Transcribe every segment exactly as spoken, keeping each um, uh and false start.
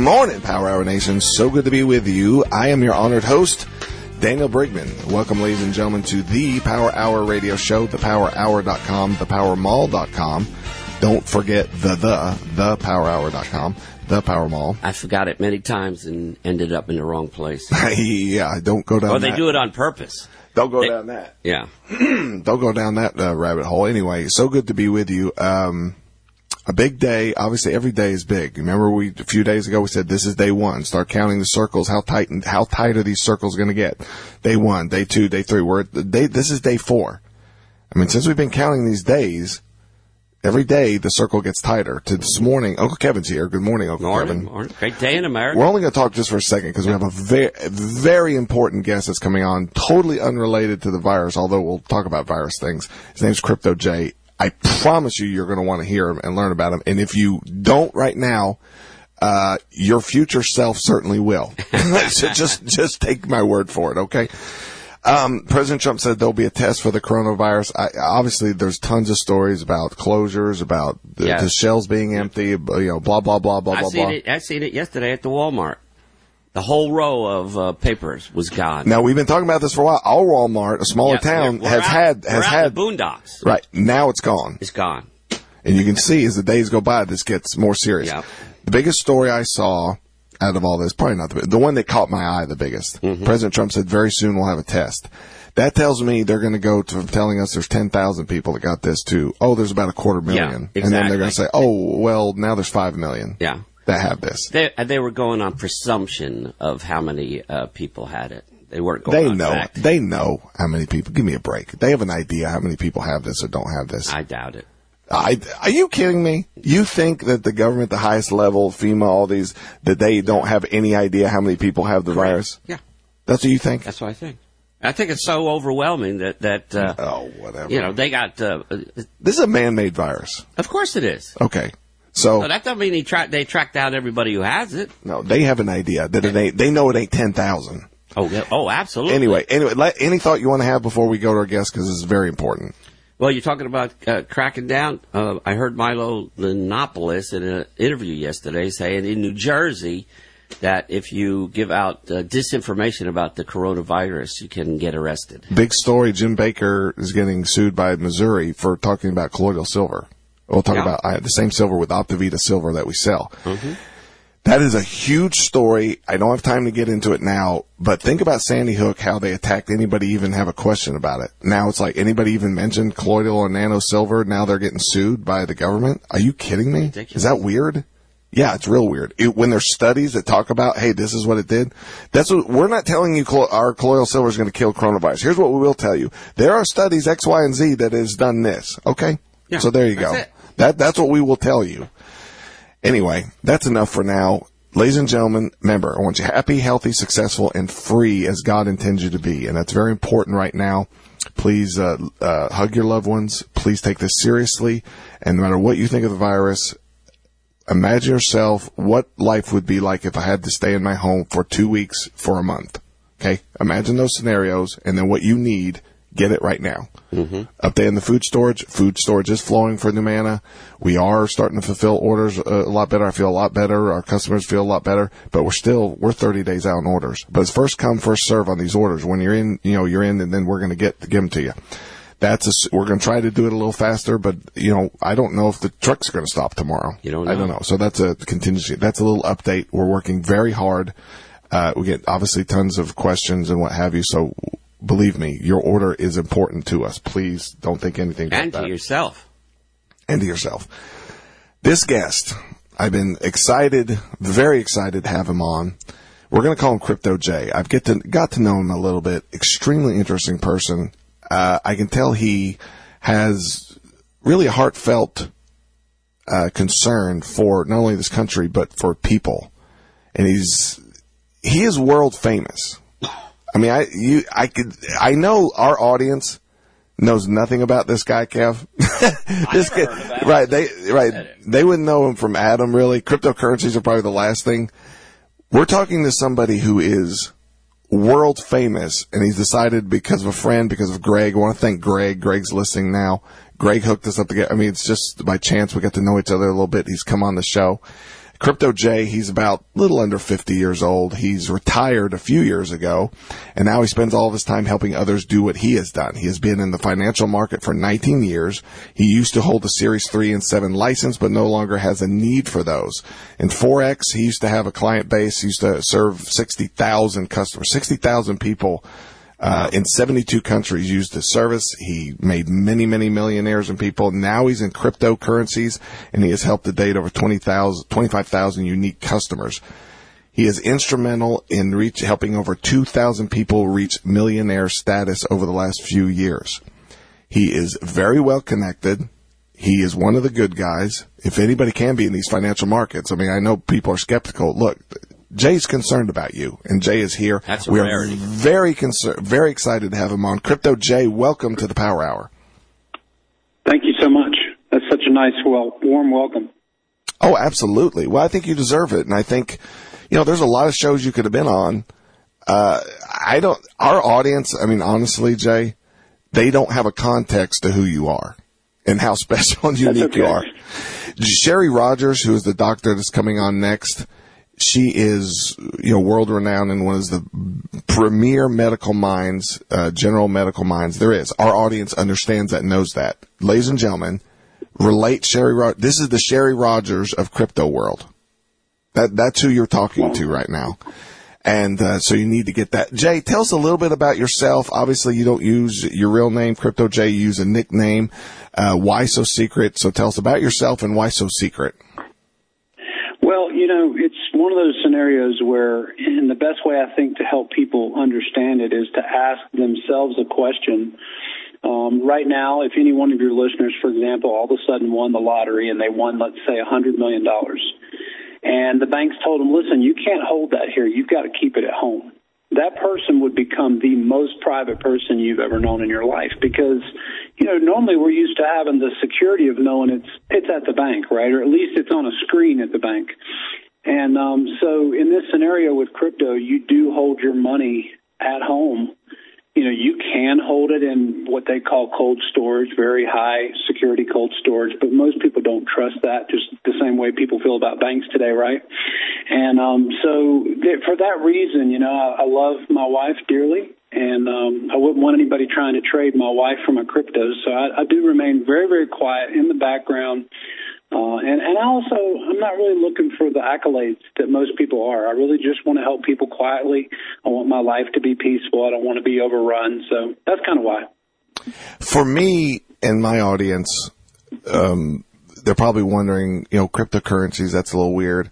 morning, Power Hour Nation. So good to be with you. I am your honored host, Daniel Brigman. Welcome, ladies and gentlemen, to the Power Hour radio show, the power hour dot com, the power mall dot com. Don't forget the, the, the power hour dot com, the Power Mall. I forgot it many times and ended up in the wrong place. Yeah, don't go down Well, that. they do it on purpose. Don't go They- down that. Yeah. Don't go down that uh, rabbit hole. Anyway, so good to be with you. Um, a big day. Obviously, every day is big. Remember, we a few days ago we said this is day one. Start counting the circles. How tight? How tight are these circles going to get? Day one, day two, day three. We're at the day. This is day four. I mean, since we've been counting these days, every day the circle gets tighter. To this morning, Uncle Kevin's here. Good morning, Uncle Morning, Kevin. morning. Great day in America. We're only going to talk just for a second because we have a very, very important guest that's coming on, totally unrelated to the virus, although we'll talk about virus things. His name's Crypto J. I promise you, you're going to want to hear him and learn about him. And if you don't right now, uh, your future self certainly will. So just, just take my word for it, okay? Um, President Trump said there'll be a test for the coronavirus. I, obviously, there's tons of stories about closures, about the, Yes. the shelves being empty, you know, blah, blah, blah, blah, I blah, seen blah. it. I seen it yesterday at the Walmart. The whole row of uh, papers was gone. Now, we've been talking about this for a while. Our Walmart, a smaller Yeah, town, we're- we're has out- had, has we're out had, in the boondocks. right, now it's gone. It's gone. And you can see as the days go by, this gets more serious. Yeah. The biggest story I saw out of all this, probably not the the one that caught my eye the biggest. Mm-hmm. President Trump said very soon we'll have a test. That tells me they're going to go to telling us there's ten thousand people that got this to, oh, there's about a quarter million. Yeah, And then they're going to exactly. say, oh, well, now there's five million Yeah. that have this. They they were going on presumption of how many uh, people had it. They weren't going They on know. fact. They know how many people. Give me a break. They have an idea how many people have this or don't have this. I doubt it. I, are you kidding me? You think that the government, the highest level, FEMA, all these, that they don't have any idea how many people have the virus? Yeah. That's what you think? That's what I think. I think it's so overwhelming that that uh, Oh, whatever. you know they got. Uh, This is a man-made virus. of course it is. Okay. So, But that doesn't mean he tra- they track down everybody who has it. no, they have an idea that it ain't, they know it ain't ten thousand. Oh, yeah. Oh, absolutely. Anyway, anyway, let, any thought you want to have before we go to our guest, because this is very important. Well, you're talking about uh, cracking down. Uh, I heard Milo Yiannopoulos in an interview yesterday saying in New Jersey that if you give out uh, disinformation about the coronavirus, you can get arrested. Big story, Jim Baker is getting sued by Missouri for talking about colloidal silver. We'll talk Yeah. about I, the same silver with Optivita silver that we sell. Mm-hmm. That is a huge story. I don't have time to get into it now, but think about Sandy Hook, how they attacked anybody even have a question about it. Now it's like anybody even mentioned colloidal or nano silver, now they're getting sued by the government. Are you kidding me? Ridiculous. Is that weird? Yeah, it's real weird. It, when there's studies that talk about, hey, this is what it did. That's what, we're not telling you collo- our colloidal silver is going to kill coronavirus. Here's what we will tell you. There are studies X, Y, and Z that has done this. Okay? Yeah, so there you that's go. it. That, that's what we will tell you. Anyway, that's enough for now. Ladies and gentlemen, remember, I want you happy, healthy, successful, and free as God intends you to be. And that's very important right now. Please uh, uh, hug your loved ones. Please take this seriously. And no matter what you think of the virus, imagine yourself what life would be like if I had to stay in my home for two weeks for a month. Okay? Imagine those scenarios, and then what you need, get it right now. Mm-hmm. Up there in the food storage, food storage is flowing for Numanna. We are starting to fulfill orders a lot better. I feel a lot better. Our customers feel a lot better, but we're still, we're thirty days out on orders. But it's first come, first serve on these orders. When you're in, you know, you're in, and then we're going to get, give them to you. That's a, we're going to try to do it a little faster, but, you know, I don't know if the truck's going to stop tomorrow. You don't know. I don't know. So that's a contingency. That's a little update. We're working very hard. Uh, we get obviously tons of questions and what have you. So believe me, your order is important to us. Please don't think anything about And that. to yourself. And to yourself. This guest, I've been excited, very excited to have him on. We're going to call him Crypto J. I've get to, got to know him a little bit. Extremely interesting person. Uh, I can tell he has really a heartfelt uh, concern for not only this country, but for people. And he's, he is world famous. I mean, I, you, I could, I know our audience knows nothing about this guy, Kev. this I never guy, heard of Adam. right? They, right. Said it. They wouldn't know him from Adam, really. Cryptocurrencies are probably the last thing. We're talking to somebody who is world famous, and he's decided because of a friend, because of Greg. I want to thank Greg. Greg's listening now. Greg hooked us up together. I mean, it's just by chance we got to know each other a little bit. He's come on the show. Crypto Jay, he's about a little under fifty years old. He's retired a few years ago, and now he spends all of his time helping others do what he has done. He has been in the financial market for nineteen years. He used to hold a Series three and seven license, but no longer has a need for those. In Forex, he used to have a client base. He used to serve sixty thousand customers, sixty thousand people Uh, in seventy-two countries used his service. He made many, many millionaires and people. Now he's in cryptocurrencies, and he has helped to date over twenty thousand, twenty-five thousand unique customers. He is instrumental in reach, helping over two thousand people reach millionaire status over the last few years. He is very well connected. He is one of the good guys. If anybody can be in these financial markets, I mean, I know people are skeptical. Look, Jay's concerned about you, and Jay is here. That's a we rarity. are very concerned, very excited to have him on. Crypto Jay, welcome to the Power Hour. Thank you so much. That's such a nice, well, warm welcome. Oh, absolutely. Well, I think you deserve it, and I think, you know, there's a lot of shows you could have been on. Uh, I don't. Our audience, I mean, honestly, Jay, they don't have a context to who you are and how special and unique okay. you are. Sherry Rogers, who is the doctor that's coming on next. She is, you know, world-renowned and one of the premier medical minds, uh, general medical minds there is. Our audience understands that and knows that. Ladies and gentlemen, relate Sherry Rogers. This is the Sherry Rogers of crypto world. That That's who you're talking to right now. And uh, so you need to get that. Jay, tell us a little bit about yourself. Obviously, you don't use your real name, Crypto Jay. You use a nickname. Uh, why so secret? So tell us about yourself and why so secret. Well, you know, it's one of those scenarios where, and the best way I think to help people understand it is to ask themselves a question. Um, right now, if any one of your listeners, for example, all of a sudden won the lottery and they won, let's say, one hundred million dollars, and the banks told them, listen, you can't hold that here. You've got to keep it at home. That person would become the most private person you've ever known in your life because, you know, normally we're used to having the security of knowing it's it's at the bank, right? Or at least it's on a screen at the bank. And um, so in this scenario with crypto, you do hold your money at home. You know, you can hold it in what they call cold storage, very high security cold storage, but most people don't trust that, just the same way people feel about banks today, right? And um, so th- for that reason, you know, I, I love my wife dearly, and um, I wouldn't want anybody trying to trade my wife for my cryptos, so I, I do remain very, very quiet in the background. Uh, and, and also, I'm not really looking for the accolades that most people are. I really just want to help people quietly. I want my life to be peaceful. I don't want to be overrun. So that's kind of why. For me and my audience, um, they're probably wondering, you know, cryptocurrencies, that's a little weird.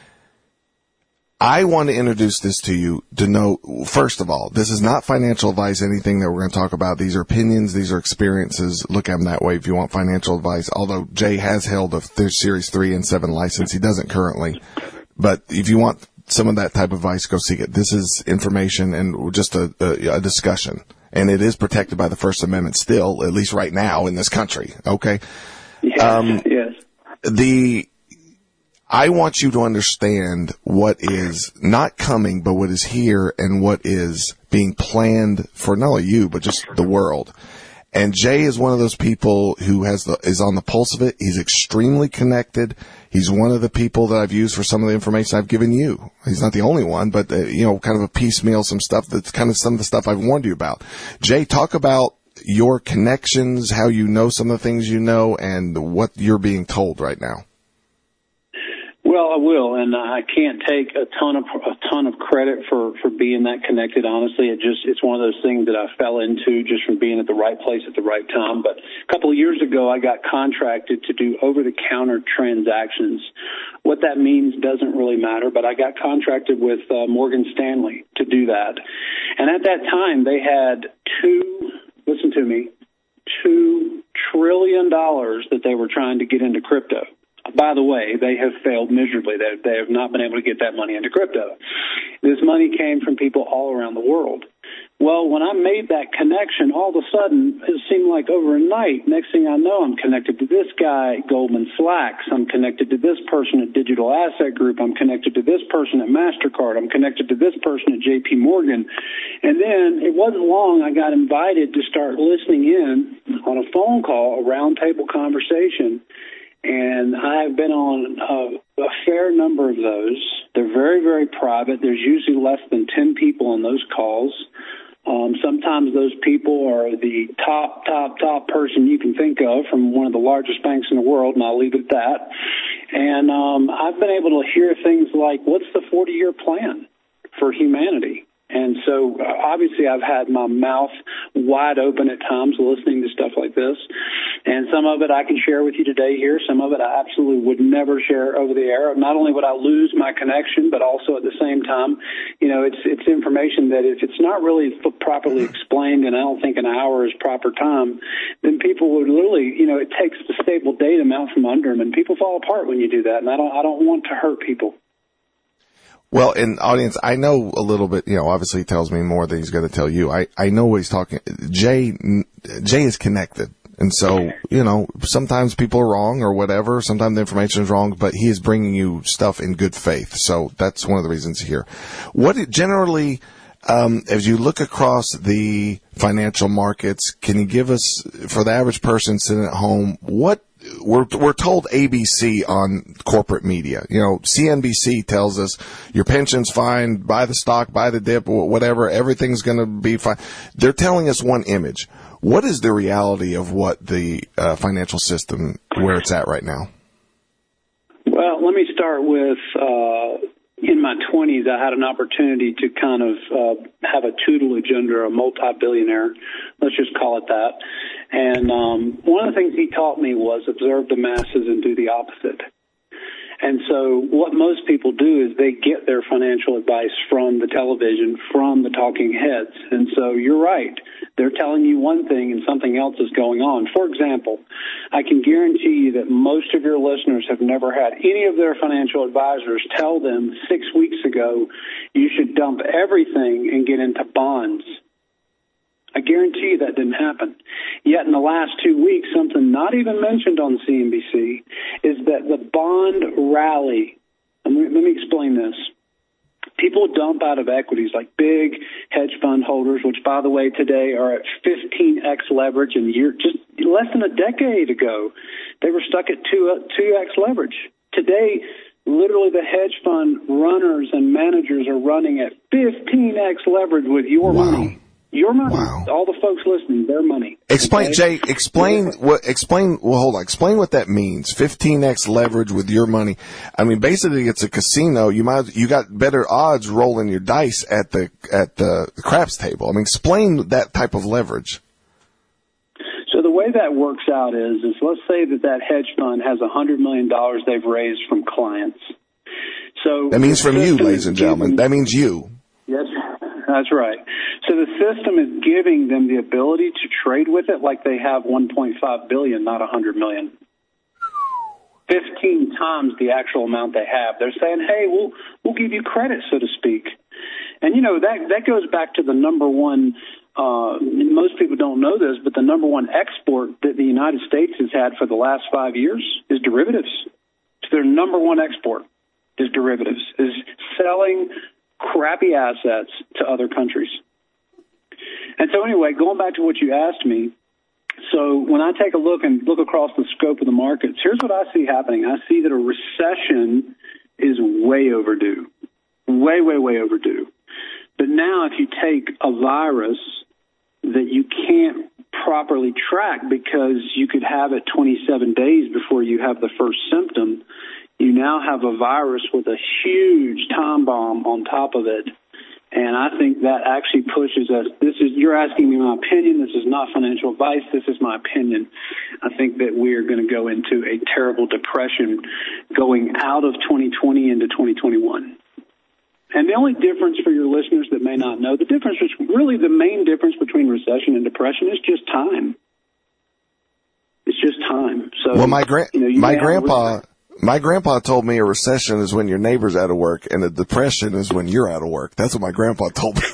I want to introduce this to you to know, first of all, this is not financial advice, anything that we're going to talk about. These are opinions. These are experiences. Look at them that way if you want financial advice. Although Jay has held a Series three and seven license. He doesn't currently. But if you want some of that type of advice, go seek it. This is information and just a, a, a discussion. And it is protected by the First Amendment still, at least right now in this country. Okay? Yes, um, yes. The... I want you to understand what is not coming, but what is here and what is being planned for not only you, but just the world. And Jay is one of those people who has the, is on the pulse of it. He's extremely connected. He's one of the people that I've used for some of the information I've given you. He's not the only one, but, uh, you know, kind of a piecemeal, some stuff that's kind of some of the stuff I've warned you about. Jay, talk about your connections, how you know some of the things you know, and what you're being told right now. Well, I will, and I can't take a ton of a ton of credit for, for being that connected. Honestly, it just it's one of those things that I fell into just from being at the right place at the right time. But a couple of years ago, I got contracted to do over-the-counter transactions. What that means doesn't really matter, but I got contracted with uh, Morgan Stanley to do that. And at that time, they had two. Listen to me, two trillion dollars that they were trying to get into crypto. By the way, they have failed miserably. They, they have not been able to get that money into crypto. This money came from people all around the world. Well, when I made that connection, all of a sudden, it seemed like overnight, next thing I know, I'm connected to this guy at Goldman Sachs. I'm connected to this person at Digital Asset Group. I'm connected to this person at MasterCard. I'm connected to this person at J P Morgan. And then it wasn't long, I got invited to start listening in on a phone call, a roundtable conversation. And I have been on uh, a fair number of those. They're very, very private. There's usually less than ten people on those calls. Um, sometimes those people are the top, top, top person you can think of from one of the largest banks in the world, and I'll leave it at that. And um, I've been able to hear things like, what's the forty-year plan for humanity? And so, uh, obviously, I've had my mouth wide open at times listening to stuff like this. And some of it I can share with you today here. Some of it I absolutely would never share over the air. Not only would I lose my connection, but also at the same time, you know, it's it's information that if it's not really properly explained, and I don't think an hour is proper time, then people would literally, you know, it takes the stable datum out from under them, and people fall apart when you do that. And I don't I don't want to hurt people. Well, in audience, I know a little bit, you know, obviously he tells me more than he's going to tell you. I, I know what he's talking. Jay, Jay is connected. And so, you know, sometimes people are wrong or whatever. Sometimes the information is wrong, but he is bringing you stuff in good faith. So that's one of the reasons here. What it generally, um, as you look across the financial markets, can you give us, for the average person sitting at home, what, We're we're told A B C on corporate media. You know, C N B C tells us your pension's fine, buy the stock, buy the dip, whatever, everything's going to be fine. They're telling us one image. What is the reality of what the uh, financial system, where it's at right now? Well, let me start with, uh, in my twenties, I had an opportunity to kind of uh, have a tutelage under a multi-billionaire. Let's just call it that. And um, one of the things he taught me was observe the masses and do the opposite. And so what most people do is they get their financial advice from the television, from the talking heads. And so you're right. They're telling you one thing and something else is going on. For example, I can guarantee you that most of your listeners have never had any of their financial advisors tell them six weeks ago you should dump everything and get into bonds. I guarantee you that didn't happen. Yet in the last two weeks, something not even mentioned on C N B C is that the bond rally, let me, let me explain this. People dump out of equities like big hedge fund holders, which, by the way, today are at fifteen x leverage, and year, just less than a decade ago, they were stuck at two x leverage. Today, literally the hedge fund runners and managers are running at fifteen x leverage with your wow. money. Your money. Wow. All the folks listening, their money. Explain, okay? Jay, explain what, explain, well, hold on, explain what that means. fifteen x leverage with your money. I mean, basically it's a casino. You might, you got better odds rolling your dice at the, at the craps table. I mean, explain that type of leverage. So the way that works out is, is let's say that that hedge fund has one hundred million dollars they've raised from clients. So that means from you, ladies and gentlemen. That means you. Yes, that's right. So the system is giving them the ability to trade with it like they have one point five billion dollars, not one hundred million dollars. fifteen times the actual amount they have. They're saying, hey, we'll we'll give you credit, so to speak. And, you know, that, that goes back to the number one, uh, most people don't know this, but the number one export that the United States has had for the last five years is derivatives. It's their number one export is derivatives, is selling crappy assets to other countries. And so anyway, going back to what you asked me, so when I take a look and look across the scope of the markets, here's what I see happening. I see that a recession is way overdue, way, way, way overdue. But now if you take a virus that you can't properly track because you could have it twenty-seven days before you have the first symptom, you now have a virus with a huge time bomb on top of it. And I think that actually pushes us. This is, you're asking me my opinion. This is not financial advice. This is my opinion. I think that we are going to go into a terrible depression going out of twenty twenty into twenty twenty-one. And the only difference for your listeners that may not know, the difference is really the main difference between recession and depression is just time. It's just time. So, well, my gra- you know, you my grandpa, my grandpa told me a recession is when your neighbor's out of work, and a depression is when you're out of work. That's what my grandpa told me.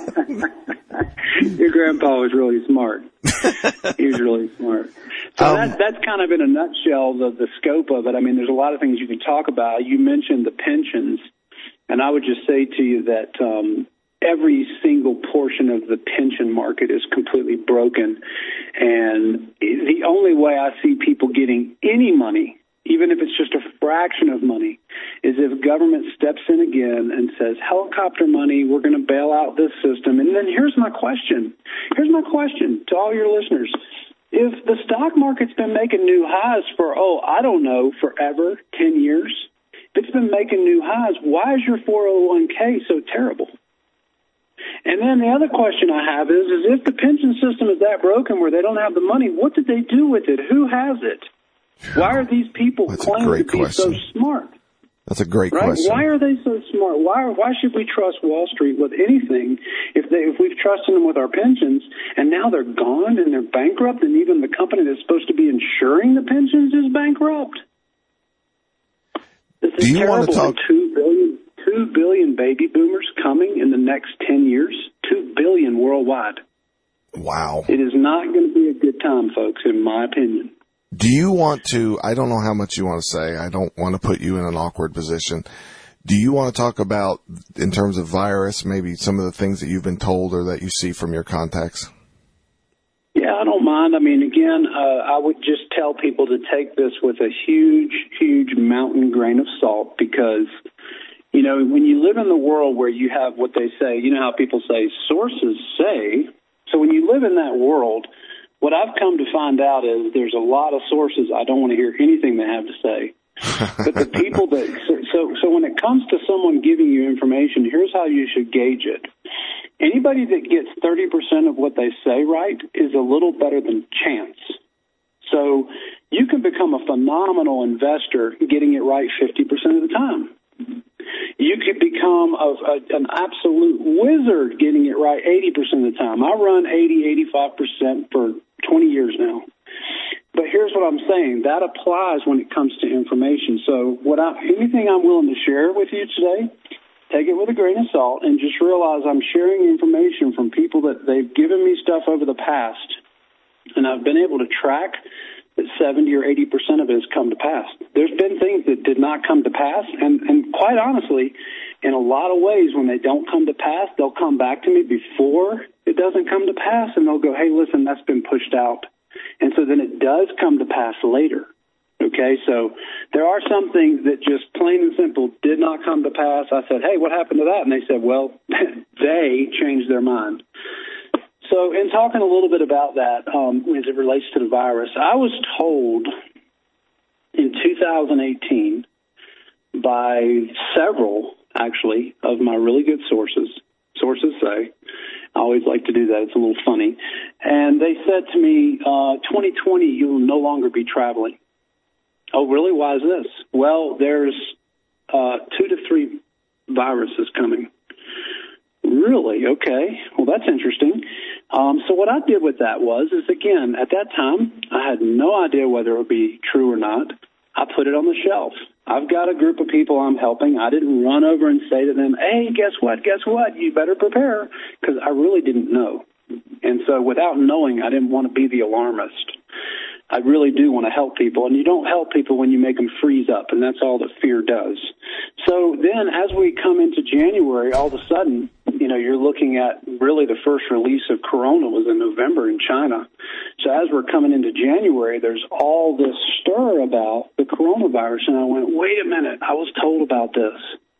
Your grandpa was really smart. He was really smart. So um, that, that's kind of in a nutshell the, the scope of it. I mean, there's a lot of things you can talk about. You mentioned the pensions, and I would just say to you that um, every single portion of the pension market is completely broken. And the only way I see people getting any money, even if it's just a fraction of money, is if government steps in again and says, helicopter money, we're going to bail out this system. And then here's my question. Here's my question to all your listeners. If the stock market's been making new highs for, oh, I don't know, forever, ten years, if it's been making new highs, why is your four oh one k so terrible? And then the other question I have is, is if the pension system is that broken where they don't have the money, what did they do with it? Who has it? Why are these people That's claiming to be question. so smart? That's a great right? question. Why are they so smart? Why why should we trust Wall Street with anything if they if we've trusted them with our pensions and now they're gone and they're bankrupt and even the company that's supposed to be insuring the pensions is bankrupt? This is Do you terrible. want to talk? Two billion, two billion baby boomers coming in the next ten years. Two billion worldwide. Wow. It is not going to be a good time, folks, in my opinion. Do you want to, I don't know how much you want to say. I don't want to put you in an awkward position. Do you want to talk about, in terms of virus, maybe some of the things that you've been told or that you see from your contacts? Yeah, I don't mind. I mean, again, uh, I would just tell people to take this with a huge, huge mountain grain of salt because, you know, when you live in the world where you have what they say, you know how people say, sources say. So when you live in that world, what I've come to find out is there's a lot of sources I don't want to hear anything they have to say. But the people that, so, so when it comes to someone giving you information, here's how you should gauge it. Anybody that gets thirty percent of what they say right is a little better than chance. So you can become a phenomenal investor getting it right fifty percent of the time. You could become a, a, an absolute wizard getting it right eighty percent of the time. I run eighty, eighty-five percent for twenty years now. But here's what I'm saying. That applies when it comes to information. So what I, anything I'm willing to share with you today, take it with a grain of salt and just realize I'm sharing information from people that they've given me stuff over the past. And I've been able to track that seventy or eighty percent of it has come to pass. There's been things that did not come to pass. And, and quite honestly, in a lot of ways, when they don't come to pass, they'll come back to me before it doesn't come to pass. And they'll go, hey, listen, that's been pushed out. And so then it does come to pass later. Okay, so there are some things that just plain and simple did not come to pass. I said, hey, what happened to that? And they said, well, they changed their mind. So in talking a little bit about that um, as it relates to the virus, I was told in two thousand eighteen by several, actually, of my really good sources, sources say, I always like to do that. It's a little funny. And they said to me, uh, twenty twenty, you'll no longer be traveling. Oh, really? Why is this? Well, there's uh, two to three viruses coming. Really? Okay. Well, that's interesting. Um, so what I did with that was, is again, at that time, I had no idea whether it would be true or not. I put it on the shelf. I've got a group of people I'm helping. I didn't run over and say to them, hey, guess what? Guess what? You better prepare, because I really didn't know. And so without knowing, I didn't want to be the alarmist. I really do want to help people, and you don't help people when you make them freeze up, and that's all that fear does. So then as we come into January, all of a sudden, you know, you're looking at really the first release of Corona was in November in China. So as we're coming into January, there's all this stir about the coronavirus, and I went, wait a minute, I was told about this.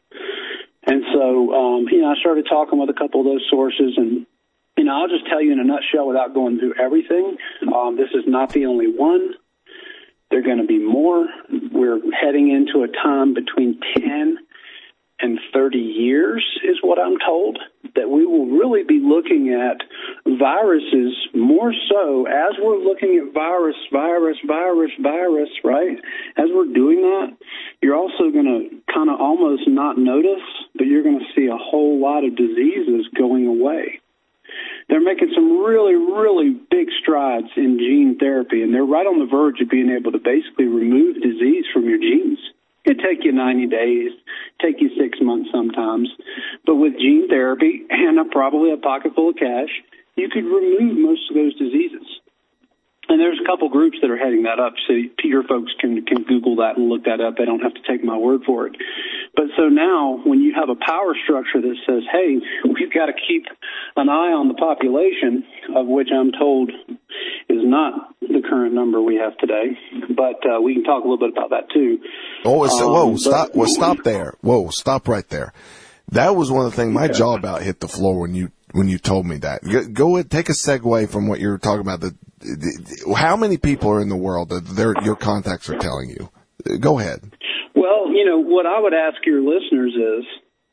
And so, um, you know, I started talking with a couple of those sources, and you know, I'll just tell you in a nutshell without going through everything. Um, this is not the only one. There are going to be more. We're heading into a time between ten and thirty years is what I'm told, that we will really be looking at viruses more so as we're looking at virus, virus, virus, virus, right? As we're doing that, you're also going to kind of almost not notice, but you're going to see a whole lot of diseases going away. They're making some really, really big strides in gene therapy, and they're right on the verge of being able to basically remove disease from your genes. It take you ninety days, take you six months sometimes. But with gene therapy and a, probably a pocket full of cash, you could remove most of those diseases. And there's a couple groups that are heading that up, so your folks can, can Google that and look that up. They don't have to take my word for it. But so now when you have a power structure that says, hey, we've got to keep an eye on the population, of which I'm told is not the the current number we have today, but uh, we can talk a little bit about that too. Oh, it's, um, whoa, stop, well, stop there. Whoa, stop right there. That was one of the things, my jaw about hit the floor when you, when you told me that. Go, go ahead, take a segue from what you were talking about. The, the, how many people are in the world that their, your contacts are telling you? Go ahead. Well, you know, what I would ask your listeners is,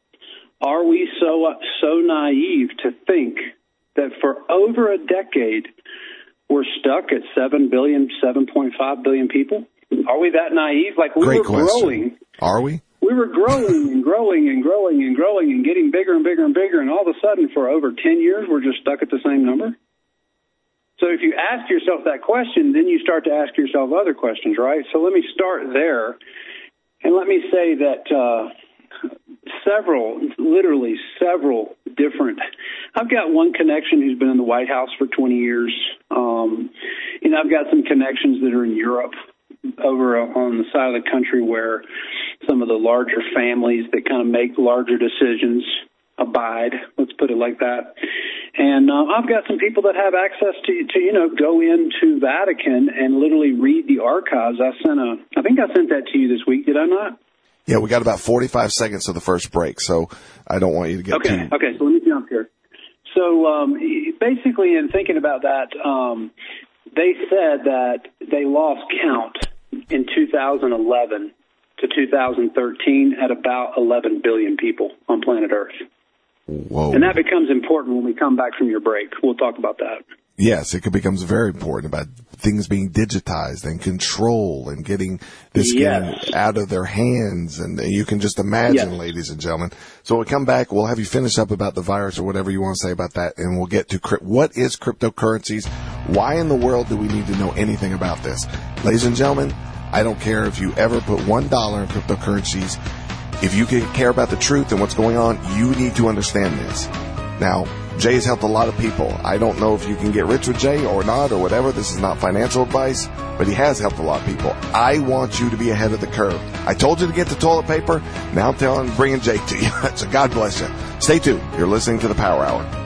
are we so, so naive to think that for over a decade, we're stuck at seven billion, seven point five billion people? Are we that naive? Like, we Great were question. growing. Are we? We were growing and growing and growing and growing and getting bigger and bigger and bigger, and all of a sudden, for over ten years, we're just stuck at the same number? So if you ask yourself that question, then you start to ask yourself other questions, right? So let me start there, and let me say that uh, several, literally several different, I've got one connection who's been in the White House for twenty years, um, and I've got some connections that are in Europe, over on the side of the country where some of the larger families that kind of make larger decisions abide, let's put it like that. And uh, I've got some people that have access to, to, you know, go into Vatican and literally read the archives. I sent a, I think I sent that to you this week, did I not? Yeah, we got about forty-five seconds to the first break, so I don't want you to get okay, too... Okay, so let me jump here. So um, basically, in thinking about that, um, they said that they lost count in two thousand eleven to two thousand thirteen at about eleven billion people on planet Earth. Whoa. And that becomes important when we come back from your break. We'll talk about that. Yes, it becomes very important about things being digitized and control and getting this yes. getting out of their hands. And you can just imagine, yes. ladies and gentlemen. So we'll come back. We'll have you finish up about the virus or whatever you want to say about that. And we'll get to crypt- what is cryptocurrencies? Why in the world do we need to know anything about this? Ladies and gentlemen, I don't care if you ever put one dollar in cryptocurrencies. If you care about the truth and what's going on, you need to understand this. Now, Jay has helped a lot of people. I don't know if you can get rich with Jay or not or whatever. This is not financial advice, but he has helped a lot of people. I want you to be ahead of the curve. I told you to get the toilet paper. Now I'm telling, bringing Jay to you. So God bless you. Stay tuned. You're listening to the Power Hour.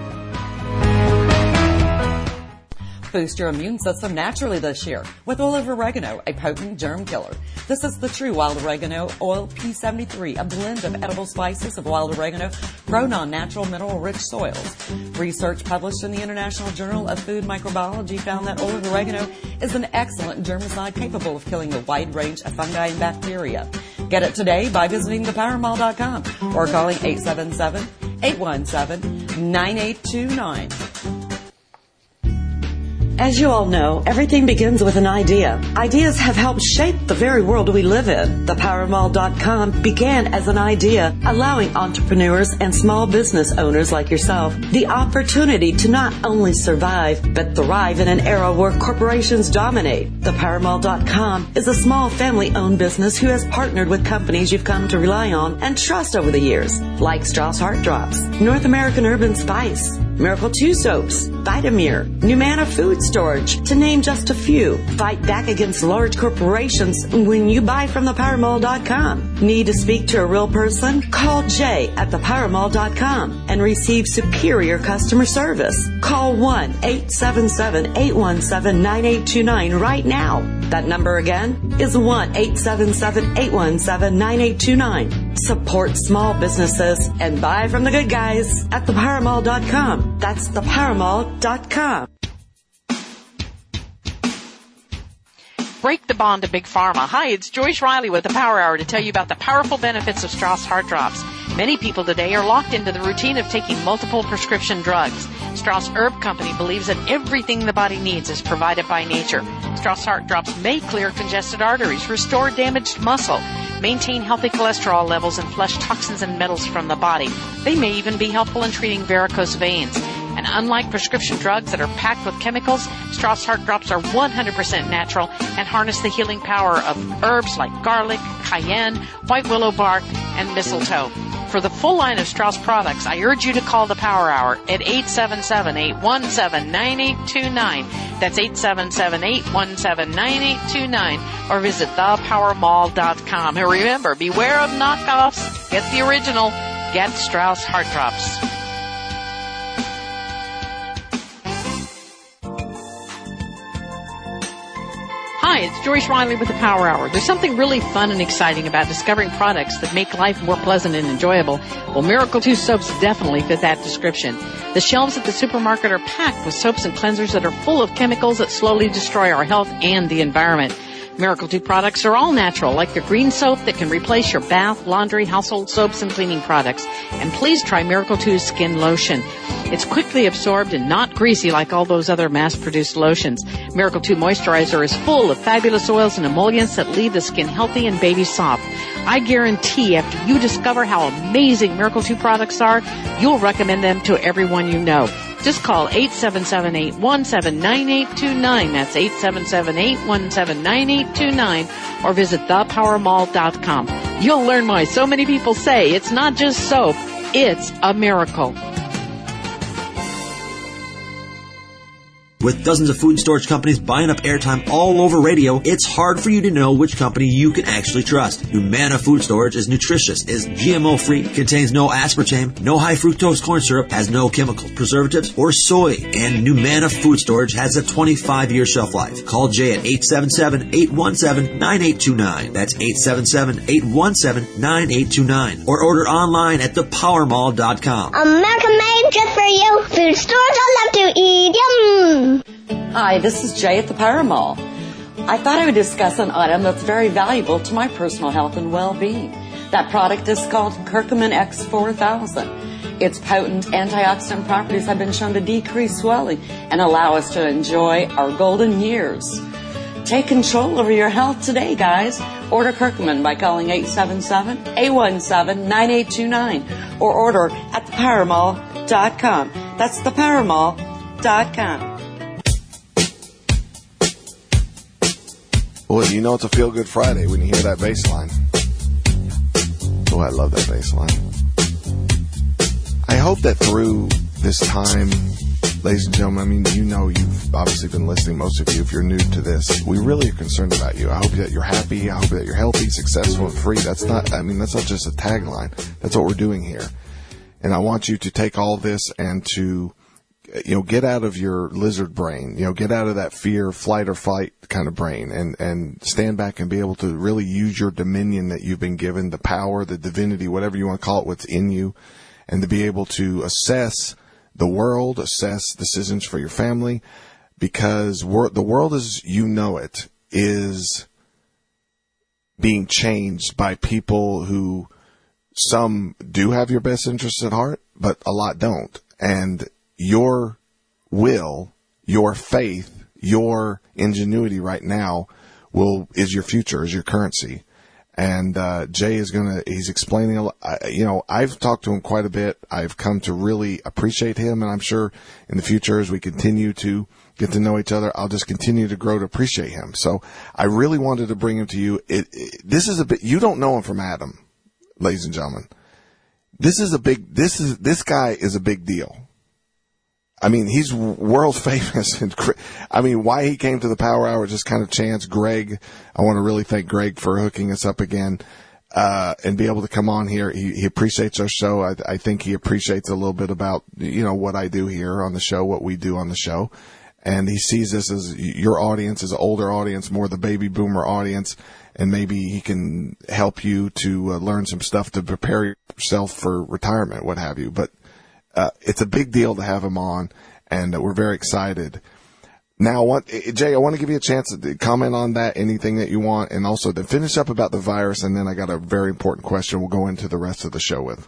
Boost your immune system naturally this year with olive oregano, a potent germ killer. This is the true wild oregano oil P seventy-three, a blend of edible spices of wild oregano grown on natural mineral-rich soils. Research published in the International Journal of Food Microbiology found that olive oregano is an excellent germicide capable of killing a wide range of fungi and bacteria. Get it today by visiting the power mall dot com or calling eight seven seven, eight one seven, nine eight two nine. As you all know, everything begins with an idea. Ideas have helped shape the very world we live in. the power mall dot com began as an idea, allowing entrepreneurs and small business owners like yourself the opportunity to not only survive, but thrive in an era where corporations dominate. the power mall dot com is a small family-owned business who has partnered with companies you've come to rely on and trust over the years, like Strauss Heart Drops, North American Urban Spice, Miracle two Soaps, Vitamir, Numana Food Storage, to name just a few. Fight back against large corporations when you buy from the power mall dot com. Need to speak to a real person? Call Jay at the power mall dot com and receive superior customer service. Call one eight seven seven, eight one seven, nine eight two nine right now. That number again is one eight seven seven, eight one seven, nine eight two nine. Support small businesses and buy from the good guys at the power mall dot com. That's the power mall dot com. Break the bond to Big Pharma. Hi, it's Joyce Riley with the Power Hour to tell you about the powerful benefits of Strauss Heart Drops. Many people today are locked into the routine of taking multiple prescription drugs. Strauss Herb Company believes that everything the body needs is provided by nature. Strauss Heart Drops may clear congested arteries, restore damaged muscle, maintain healthy cholesterol levels, and flush toxins and metals from the body. They may even be helpful in treating varicose veins. And unlike prescription drugs that are packed with chemicals, Strauss Heart Drops are one hundred percent natural and harness the healing power of herbs like garlic, cayenne, white willow bark, and mistletoe. For the full line of Strauss products, I urge you to call the Power Hour at eight seven seven, eight one seven, nine eight two nine. That's eight seven seven, eight one seven, nine eight two nine. Or visit the power mall dot com. And remember, beware of knockoffs. Get the original. Get Strauss Heart Drops. it's Joyce Riley with the Power Hour. There's something really fun and exciting about discovering products that make life more pleasant and enjoyable. Well, Miracle two soaps definitely fit that description. The shelves at the supermarket are packed with soaps and cleansers that are full of chemicals that slowly destroy our health and the environment. Miracle two products are all natural, like the green soap that can replace your bath, laundry, household soaps, and cleaning products. And please try Miracle two's Skin Lotion. It's quickly absorbed and not greasy like all those other mass-produced lotions. Miracle two Moisturizer is full of fabulous oils and emollients that leave the skin healthy and baby soft. I guarantee after you discover how amazing Miracle two products are, you'll recommend them to everyone you know. Just call eight seven seven, eight one seven, nine eight two nine. That's eight seven seven, eight one seven, nine eight two nine. Or visit the power mall dot com. You'll learn why so many people say it's not just soap, it's a miracle. With dozens of food storage companies buying up airtime all over radio, it's hard for you to know which company you can actually trust. Humana Food Storage is nutritious, is G M O-free, contains no aspartame, no high fructose corn syrup, has no chemicals, preservatives, or soy. And Humana Food Storage has a twenty-five year shelf life. Call Jay at eight seven seven, eight one seven, nine eight two nine. That's eight seven seven, eight one seven, nine eight two nine. Or order online at the power mall dot com. America made just for you. Food stores I love to eat. Yum. Hi, this is Jay at the Power Mall. I thought I would discuss an item that's very valuable to my personal health and well-being. That product is called Curcumin X four thousand. Its potent antioxidant properties have been shown to decrease swelling and allow us to enjoy our golden years. Take control over your health today, guys. Order Curcumin by calling eight seven seven, eight one seven, nine eight two nine or order at the power mall dot com. That's the power mall dot com. Well, you know it's a feel-good Friday when you hear that bass line. Oh, I love that bass line. I hope that through this time, ladies and gentlemen, I mean, you know you've obviously been listening, most of you, if you're new to this. We really are concerned about you. I hope that you're happy. I hope that you're healthy, successful, and free. That's not, I mean, that's not just a tagline. That's what we're doing here. And I want you to take all this and to, you know, get out of your lizard brain, you know, get out of that fear, flight or fight kind of brain and, and stand back and be able to really use your dominion that you've been given, the power, the divinity, whatever you want to call it, what's in you, and to be able to assess the world, assess decisions for your family, because we're, the world as you know it is being changed by people who some do have your best interests at heart, but a lot don't. And your will, your faith, your ingenuity right now will is your future, is your currency. And uh Jay is gonna he's explaining a lot. I, you know, I've talked to him quite a bit. I've come to really appreciate him, and I'm sure in the future as we continue to get to know each other, I'll just continue to grow to appreciate him. So I really wanted to bring him to you. It, it, this is a bit, you don't know him from Adam, ladies and gentlemen. This is a big, this is, this guy is a big deal. I mean, he's world famous. And I mean, why he came to the Power Hour, just kind of chance. Greg, I want to really thank Greg for hooking us up again, uh, and be able to come on here. He, he appreciates our show. I, I think he appreciates a little bit about, you know, what I do here on the show, what we do on the show. And he sees this as your audience, as an older audience, more the baby boomer audience. And maybe he can help you to uh, learn some stuff to prepare yourself for retirement, what have you. But Uh, it's a big deal to have him on, and uh, we're very excited. Now, I want, Jay, I want to give you a chance to comment on that, anything that you want, and also to finish up about the virus, and then I got a very important question we'll go into the rest of the show with.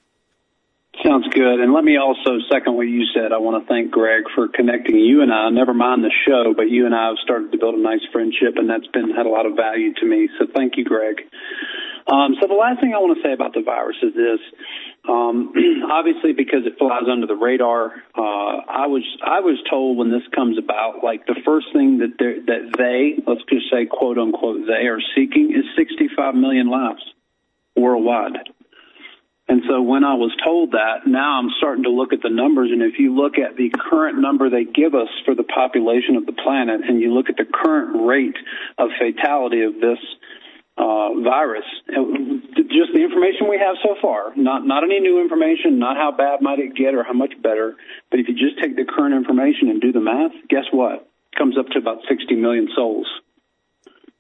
Sounds good. And let me also second what you said. I want to thank Greg for connecting you and I. Never mind the show, but you and I have started to build a nice friendship, and that's been had a lot of value to me. So thank you, Greg. Um, so the last thing I want to say about the virus is this. Um, obviously, because it flies under the radar, uh, I was I was told when this comes about, like the first thing that that they, let's just say quote unquote, they are seeking is sixty-five million lives worldwide. And so when I was told that, now I'm starting to look at the numbers, and if you look at the current number they give us for the population of the planet, and you look at the current rate of fatality of this uh, virus, just the information we have so far, not not any new information, not how bad might it get or how much better, but if you just take the current information and do the math, guess what? It comes up to about sixty million souls.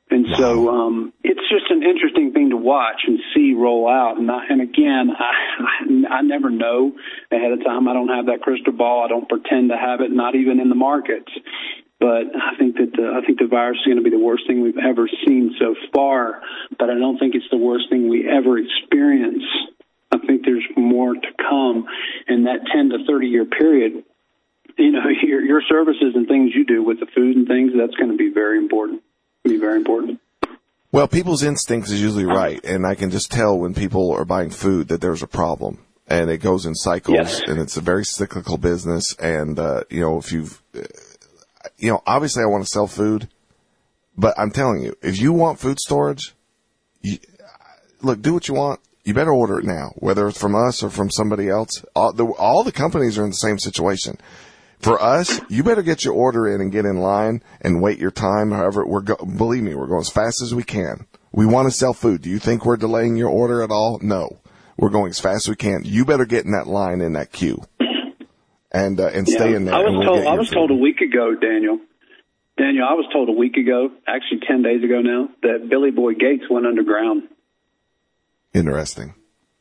And so um, it's just an interesting thing to watch and see roll out. And, I, and again, I, I never know ahead of time. I don't have that crystal ball. I don't pretend to have it, not even in the markets. But I think that the, I think the virus is going to be the worst thing we've ever seen so far. But I don't think it's the worst thing we ever experience. I think there's more to come in that ten to thirty year period. You know, your, your services and things you do with the food and things, that's going to be very important. Be very important. Well, people's instincts is usually right, and I can just tell when people are buying food that there's a problem, and it goes in cycles, yes. and it's a very cyclical business. And uh, you know, if you've, uh, you know, obviously I want to sell food, but I'm telling you, if you want food storage, you, look, do what you want. You better order it now, whether it's from us or from somebody else. All the, all the companies are in the same situation. For us, you better get your order in and get in line and wait your time. However, we're go- believe me, we're going as fast as we can. We want to sell food. Do you think we're delaying your order at all? No, we're going as fast as we can. You better get in that line, in that queue, and uh, and yeah. stay in there. I was we'll told. I was food. told a week ago, Daniel. Daniel, I was told a week ago, actually ten days ago now, that Billy Boy Gates went underground. Interesting.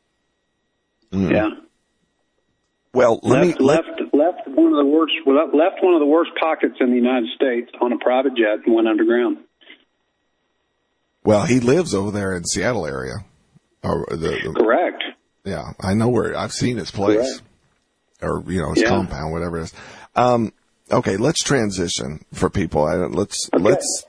Mm. Yeah. Well, let left, me let, left left one of the worst left one of the worst pockets in the United States on a private jet and went underground. Well, he lives over there in Seattle area. Or the, the, Correct. Yeah, I know where. I've seen his place, Correct. or you know his yeah. compound, whatever it is. Um, okay, let's transition for people. I, let's okay. let's.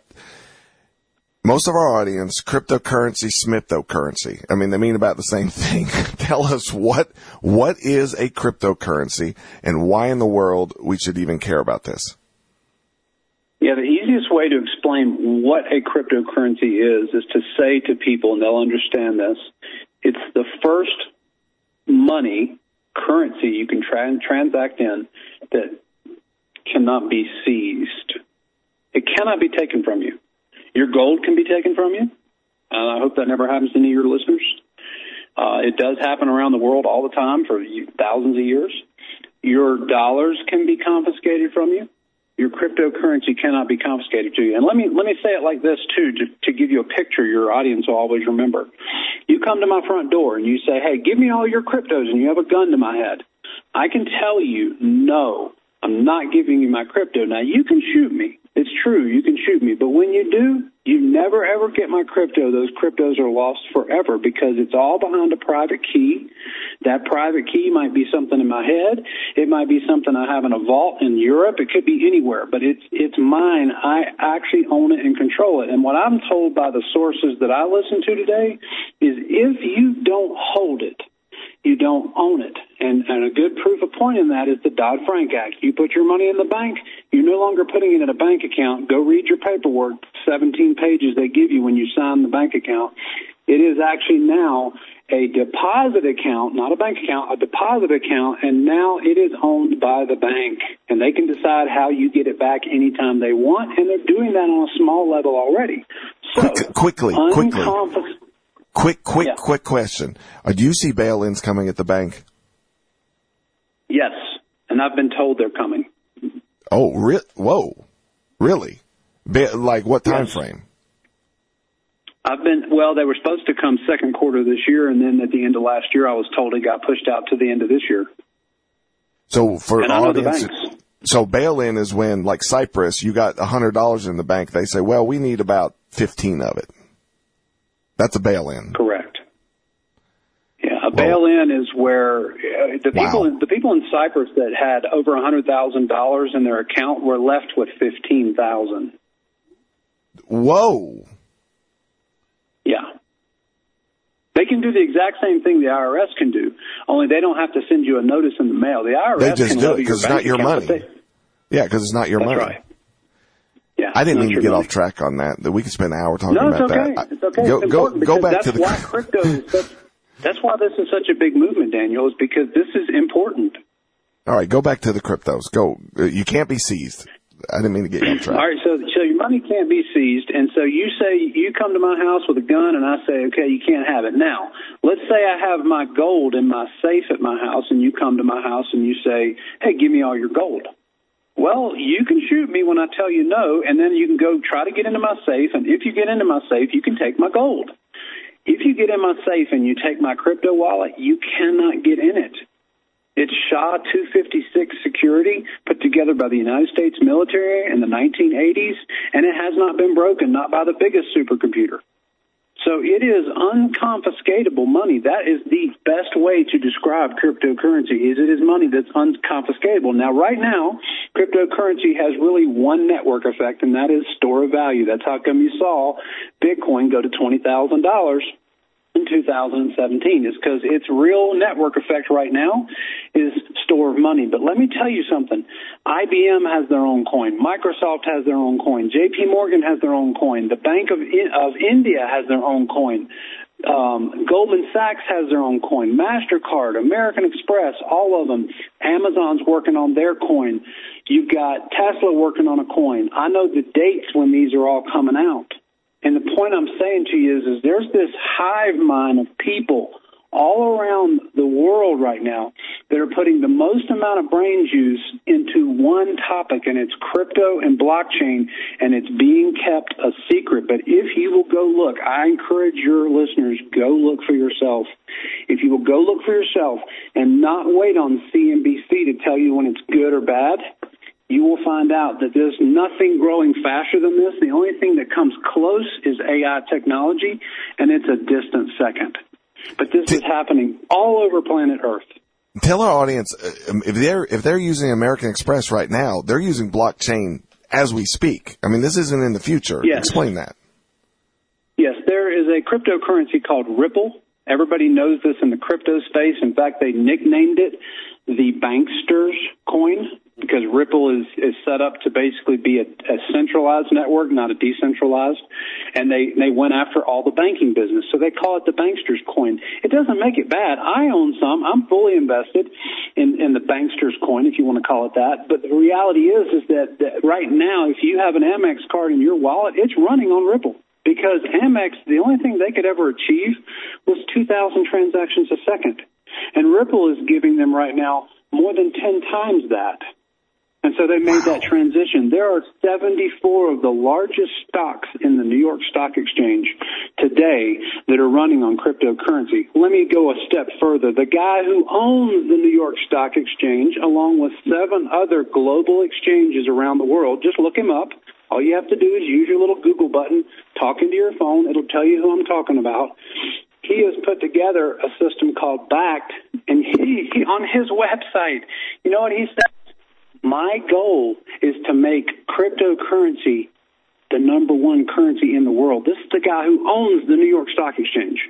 Most of our audience, cryptocurrency, smiptocurrency. I mean, they mean about the same thing. Tell us what what is a cryptocurrency and why in the world we should even care about this. Yeah, the easiest way to explain what a cryptocurrency is is to say to people, and they'll understand this, it's the first money, currency you can tra- transact in that cannot be seized. It cannot be taken from you. Your gold can be taken from you. Uh, I hope that never happens to any of your listeners. Uh, it does happen around the world all the time for thousands of years. Your dollars can be confiscated from you. Your cryptocurrency cannot be confiscated to you. And let me let me say it like this, too, to, to give you a picture your audience will always remember. You come to my front door and you say, hey, give me all your cryptos, and you have a gun to my head. I can tell you, no, I'm not giving you my crypto. Now, you can shoot me. It's true, you can shoot me. But when you do, you never, ever get my crypto. Those cryptos are lost forever because it's all behind a private key. That private key might be something in my head. It might be something I have in a vault in Europe. It could be anywhere, but it's it's mine. I actually own it and control it. And what I'm told by the sources that I listen to today is if you don't hold it, you don't own it. And, and a good proof of point in that is the Dodd-Frank Act. You put your money in the bank, you're no longer putting it in a bank account. Go read your paperwork, seventeen pages they give you when you sign the bank account. It is actually now a deposit account, not a bank account, a deposit account, and now it is owned by the bank. And they can decide how you get it back anytime they want, and they're doing that on a small level already. So, Quick, quickly, quickly. Quick, quick, yeah. quick question. Uh, do you see bail-ins coming at the bank? Yes, and I've been told they're coming. Oh, re- whoa, really? Ba- like what time yes. frame? I've been, well, they were supposed to come second quarter this year, and then at the end of last year, I was told it got pushed out to the end of this year. So for and audience, so bail-in is when, like Cyprus, you got one hundred dollars in the bank. They say, well, we need about fifteen of it. That's a bail-in. Correct. Yeah, a bail-in is where uh, the people wow. the people in Cyprus that had over one hundred thousand dollars in their account were left with fifteen thousand dollars. Whoa. Yeah. They can do the exact same thing the I R S can do, only they don't have to send you a notice in the mail. The I R S they just can do it because it's not your account, money. They, yeah, because it's not your that's money. Right. Yeah, I didn't mean to get money. off track on that. That we could spend an hour talking no, it's about okay. that. It's okay. Go, it's go, go back that's to the. Why crypto is such, that's why this is such a big movement, Daniel, is because this is important. All right, go back to the cryptos. Go. You can't be seized. I didn't mean to get you off track. All right, so so your money can't be seized, and so you say you come to my house with a gun, and I say, okay, you can't have it. Now, let's say I have my gold in my safe at my house, and you come to my house and you say, hey, give me all your gold. Well, you can shoot me when I tell you no, and then you can go try to get into my safe, and if you get into my safe, you can take my gold. If you get in my safe and you take my crypto wallet, you cannot get in it. It's S H A two fifty-six security put together by the United States military in the nineteen eighties, and it has not been broken, not by the biggest supercomputer. So it is unconfiscatable money. That is the best way to describe cryptocurrency, is it is money that's unconfiscatable. Now, right now, cryptocurrency has really one network effect, and that is store of value. That's how come you saw Bitcoin go to twenty thousand dollars in two thousand seventeen. It's because its real network effect right now is store of money. But let me tell you something. I B M has their own coin. Microsoft has their own coin. J P Morgan has their own coin. The Bank of, of India has their own coin. Um, Goldman Sachs has their own coin. MasterCard, American Express, all of them. Amazon's working on their coin. You've got Tesla working on a coin. I know the dates when these are all coming out. And the point I'm saying to you is, is there's this hive mind of people all around the world right now that are putting the most amount of brain juice into one topic, and it's crypto and blockchain, and it's being kept a secret. But if you will go look, I encourage your listeners, go look for yourself. If you will go look for yourself and not wait on C N B C to tell you when it's good or bad, you will find out that there's nothing growing faster than this. The only thing that comes close is A I technology, and it's a distant second. But this is happening all over planet Earth. Tell our audience, if they're if they're using American Express right now, they're using blockchain as we speak. I mean, this isn't in the future. Yes. Explain that. Yes, there is a cryptocurrency called Ripple. Everybody knows this in the crypto space. In fact, they nicknamed it the Banksters coin, because Ripple is, is set up to basically be a, a centralized network, not a decentralized. And they, they went after all the banking business. So they call it the Banksters coin. It doesn't make it bad. I own some. I'm fully invested in, in the Banksters coin, if you want to call it that. But the reality is, is that, that right now, if you have an Amex card in your wallet, it's running on Ripple. Because Amex, the only thing they could ever achieve was two thousand transactions a second. And Ripple is giving them right now more than ten times that. And so they made that transition. There are seventy-four of the largest stocks in the New York Stock Exchange today that are running on cryptocurrency. Let me go a step further. The guy who owns the New York Stock Exchange, along with seven other global exchanges around the world, just look him up. All you have to do is use your little Google button, talk into your phone. It'll tell you who I'm talking about. He has put together a system called Bakkt, and he, he on his website, you know what he said? My goal is to make cryptocurrency the number one currency in the world. This is the guy who owns the New York Stock Exchange.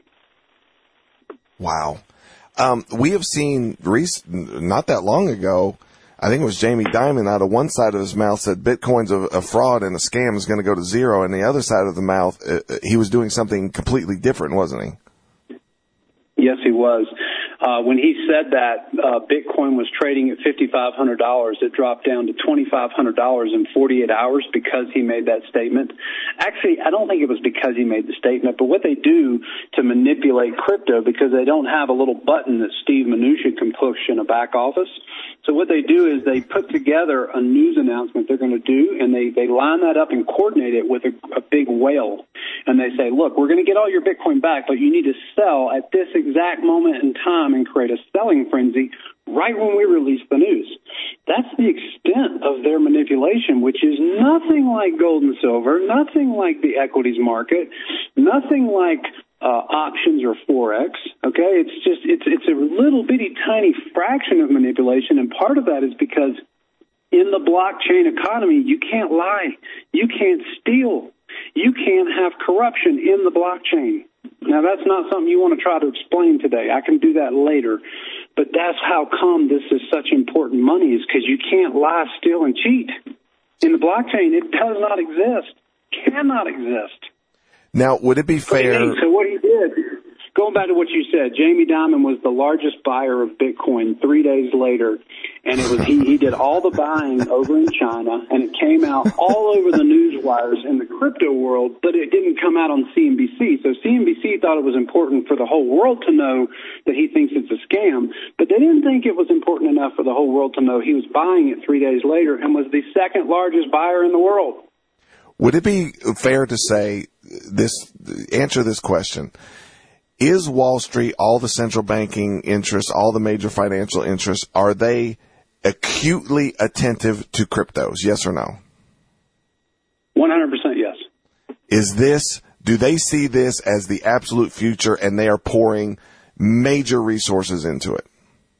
Wow. Um, we have seen rec- not that long ago, I think it was Jamie Dimon out of one side of his mouth said Bitcoin's a, a fraud and a scam is going to go to zero. And the other side of the mouth, uh, he was doing something completely different, wasn't he? Yes, he was. Uh, when he said that, uh, Bitcoin was trading at five thousand five hundred dollars. It dropped down to two thousand five hundred dollars in forty-eight hours because he made that statement. Actually, I don't think it was because he made the statement, but what they do to manipulate crypto, because they don't have a little button that Steve Mnuchin can push in a back office. So what they do is they put together a news announcement they're going to do, and they, they line that up and coordinate it with a, a big whale. And they say, look, we're going to get all your Bitcoin back, but you need to sell at this exact moment in time and create a selling frenzy right when we release the news. That's the extent of their manipulation, which is nothing like gold and silver, nothing like the equities market, nothing like uh, options or Forex. Okay, it's just it's it's a little bitty tiny fraction of manipulation, and part of that is because in the blockchain economy, you can't lie, you can't steal, you can't have corruption in the blockchain. Now, that's not something you want to try to explain today. I can do that later. But that's how come this is such important money, is because you can't lie, steal, and cheat. In the blockchain, it does not exist, cannot exist. Now, would it be fair? So what he did, going back to what you said, Jamie Dimon was the largest buyer of Bitcoin three days later, and it was he, he did all the buying over in China, and it came out all over the news wires in the crypto world, but it didn't come out on C N B C. So C N B C thought it was important for the whole world to know that he thinks it's a scam, but they didn't think it was important enough for the whole world to know he was buying it three days later and was the second largest buyer in the world. Would it be fair to say this, answer this question? Is Wall Street, all the central banking interests, all the major financial interests, are they acutely attentive to cryptos? Yes or no? one hundred percent yes. Is this, do they see this as the absolute future and they are pouring major resources into it?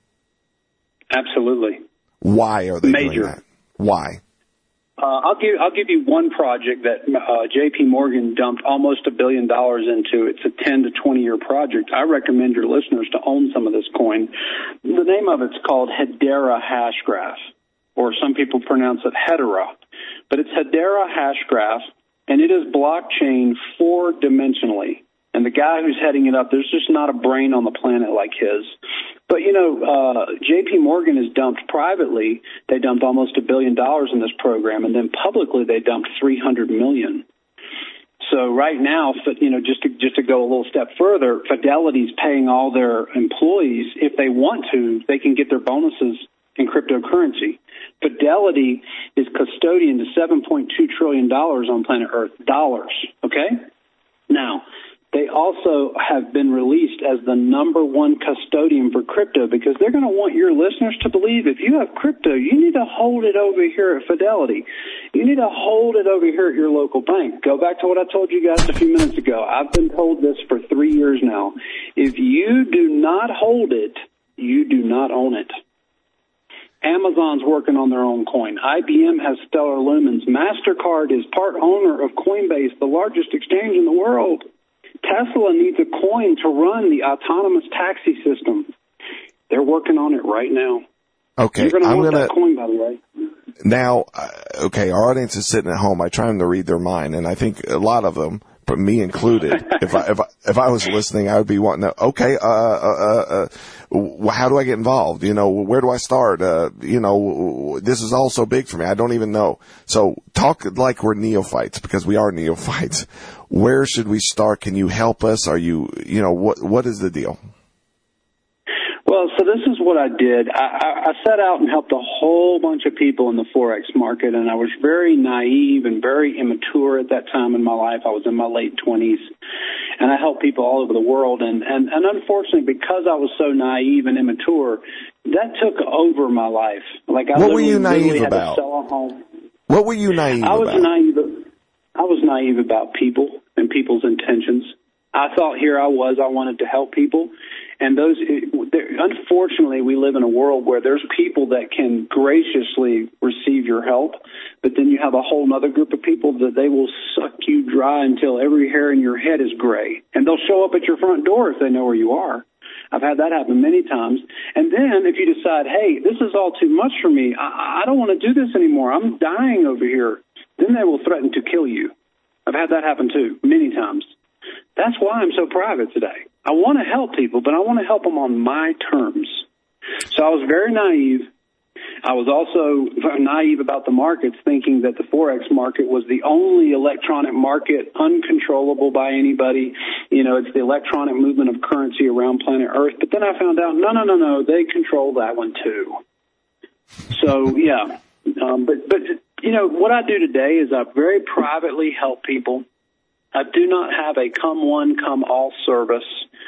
Absolutely. Why are they major. doing that? Why? Uh, I'll give I'll give you one project that uh, J P Morgan dumped almost a billion dollars into. It's a ten to twenty year project. I recommend your listeners to own some of this coin. The name of it's called Hedera Hashgraph, or some people pronounce it Hedera, but it's Hedera Hashgraph, and it is blockchain four dimensionally. And the guy who's heading it up, there's just not a brain on the planet like his. But, you know, uh, J P Morgan has dumped privately. They dumped almost a billion dollars in this program, and then publicly they dumped three hundred million. So right now, you know, just to, just to go a little step further, Fidelity's paying all their employees. If they want to, they can get their bonuses in cryptocurrency. Fidelity is custodian to seven point two trillion dollars on planet Earth. Dollars, okay? Now, they also have been released as the number one custodian for crypto because they're going to want your listeners to believe if you have crypto, you need to hold it over here at Fidelity. You need to hold it over here at your local bank. Go back to what I told you guys a few minutes ago. I've been told this for three years now. If you do not hold it, you do not own it. Amazon's working on their own coin. I B M has Stellar Lumens. MasterCard is part owner of Coinbase, the largest exchange in the world. Tesla needs a coin to run the autonomous taxi system. They're working on it right now. Okay, You're going to I'm want gonna, that coin, by the way. Now, uh, okay, our audience is sitting at home. I try them to read their mind, and I think a lot of them, but me included, if I if I, if I was listening, I would be wanting to. Okay, uh, uh, uh, how do I get involved? You know, where do I start? Uh, you know, this is all so big for me. I don't even know. So talk like we're neophytes because we are neophytes. Where should we start? Can you help us? Are you, you know, what what is the deal? Well, so this is what I did. I, I, I set out and helped a whole bunch of people in the Forex market, and I was very naive and very immature at that time in my life. I was in my late twenties, and I helped people all over the world. And, and, and unfortunately, because I was so naive and immature, that took over my life. Like I what were you naive had about? To sell a home. What were you naive I was about? naive. I was naive about people and people's intentions. I thought here I was. I wanted to help people. And those, unfortunately, we live in a world where there's people that can graciously receive your help, but then you have a whole other group of people that they will suck you dry until every hair in your head is gray. And they'll show up at your front door if they know where you are. I've had that happen many times. And then if you decide, hey, this is all too much for me, I, I don't want to do this anymore, I'm dying over here, then they will threaten to kill you. I've had that happen too, many times. That's why I'm so private today. I want to help people, but I want to help them on my terms. So I was very naive. I was also naive about the markets, thinking that the Forex market was the only electronic market uncontrollable by anybody. You know, it's the electronic movement of currency around planet Earth. But then I found out, no, no, no, no, they control that one too. So, yeah. Um, but, but, you know, what I do today is I very privately help people. I do not have a come one, come all service.